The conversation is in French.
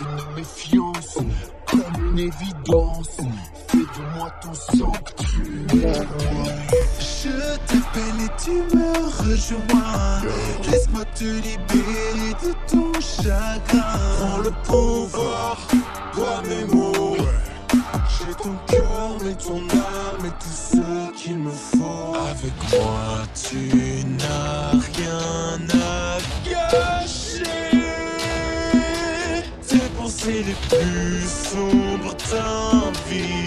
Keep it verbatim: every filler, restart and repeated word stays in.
une méfiance, comme une évidence. Fais de moi ton sanctuaire. Je t'appelle et tu me rejoins. Laisse-moi te libérer de ton chagrin. Prends le pouvoir, bois mes mots. J'ai ton cœur, mais ton âme et tout ce qu'il me faut. Avec moi tu n'as rien à gâcher. Tes pensées les plus sombres t'invitent.